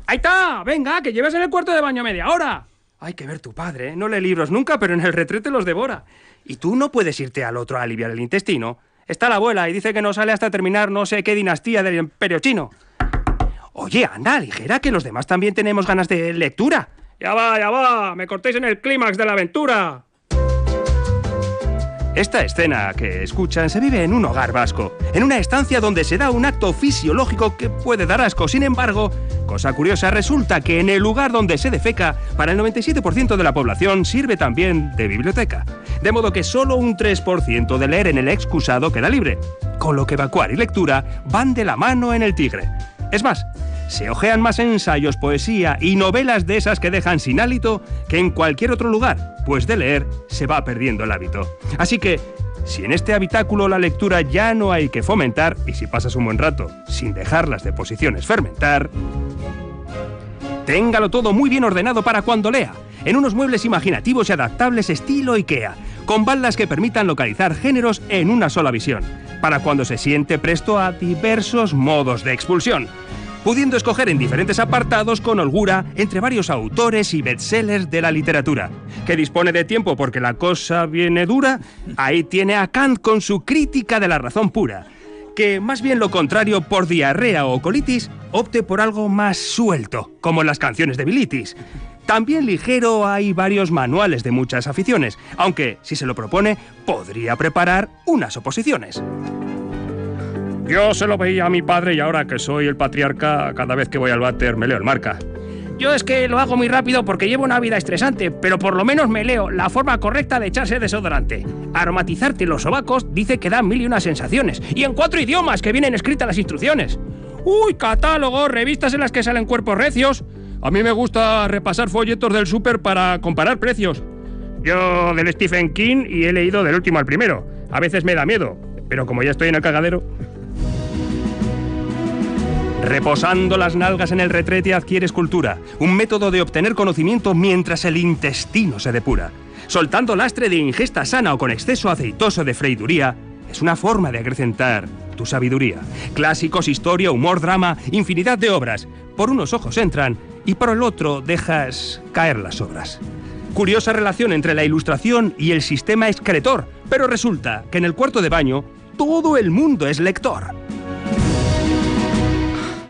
¡Ahí está! Venga, que lleves en el cuarto de baño media hora. Hay que ver tu padre, ¿eh? No lee libros nunca, pero en el retrete los devora. Y tú no puedes irte al otro a aliviar el intestino. Está la abuela y dice que no sale hasta terminar no sé qué dinastía del Imperio Chino. Oye, anda, ligera, que los demás también tenemos ganas de lectura. Ya va, me cortéis en el clímax de la aventura. Esta escena que escuchan se vive en un hogar vasco, en una estancia donde se da un acto fisiológico que puede dar asco. Sin embargo, cosa curiosa, resulta que en el lugar donde se defeca, para el 97% de la población sirve también de biblioteca. De modo que solo un 3% de leer en el excusado queda libre, con lo que evacuar y lectura van de la mano en el Tigre. Es más, se hojean más ensayos, poesía y novelas de esas que dejan sin hálito que en cualquier otro lugar, pues de leer se va perdiendo el hábito. Así que, si en este habitáculo la lectura ya no hay que fomentar, y si pasas un buen rato sin dejar las deposiciones fermentar, téngalo todo muy bien ordenado para cuando lea, en unos muebles imaginativos y adaptables estilo IKEA, con baldas que permitan localizar géneros en una sola visión, para cuando se siente presto a diversos modos de expulsión, pudiendo escoger en diferentes apartados con holgura entre varios autores y bestsellers de la literatura. ¿Que dispone de tiempo porque la cosa viene dura? Ahí tiene a Kant con su crítica de la razón pura. Que más bien lo contrario, por diarrea o colitis, opte por algo más suelto, como las canciones de Bilitis. También ligero hay varios manuales de muchas aficiones, aunque, si se lo propone, podría preparar unas oposiciones. Yo se lo veía a mi padre y ahora que soy el patriarca, cada vez que voy al váter me leo el Marca. Yo es que lo hago muy rápido porque llevo una vida estresante, pero por lo menos me leo la forma correcta de echarse desodorante. Aromatizarte los sobacos dice que da 1000 y una sensaciones, y en 4 idiomas que vienen escritas las instrucciones. ¡Uy, catálogos, revistas en las que salen cuerpos recios! A mí me gusta repasar folletos del súper para comparar precios. Yo del Stephen King y he leído del último al primero. A veces me da miedo, pero como ya estoy en el cagadero... Reposando las nalgas en el retrete adquieres cultura, un método de obtener conocimiento mientras el intestino se depura. Soltando lastre de ingesta sana o con exceso aceitoso de freiduría, es una forma de acrecentar tu sabiduría. Clásicos, historia, humor, drama, infinidad de obras. Por unos ojos entran y por el otro dejas caer las obras. Curiosa relación entre la ilustración y el sistema excretor, pero resulta que en el cuarto de baño todo el mundo es lector.